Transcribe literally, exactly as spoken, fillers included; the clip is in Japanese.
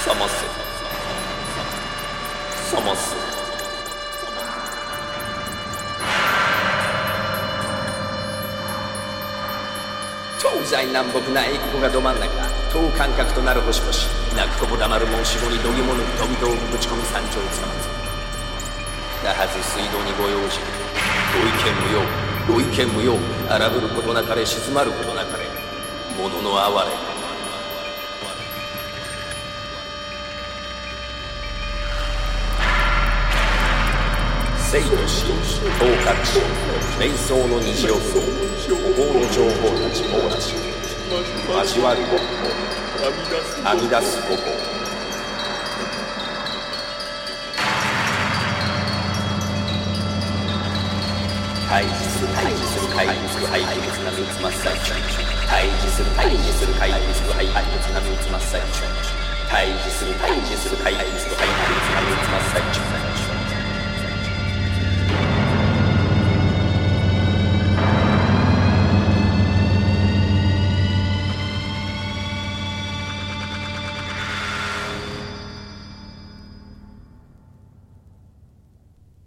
さませさませ東西南北な英国がど真ん中等間隔となる星々泣く子も黙る申し子に度肝抜く飛び道具ぶち込み山頂をつかまずなはず水道にご用心ご意見無用ご意見無用荒ぶることなかれ静まることなかれ物の哀れ生と死等隠し瞑想の虹を踏む法の情報たち網羅し交わる国法編み出す国法対峙する対峙する怪物する廃物な三つ真っ最中対峙する対峙する怪物する廃物な三つ真っ最中対峙する対峙する怪物する廃物な三つ真っ最中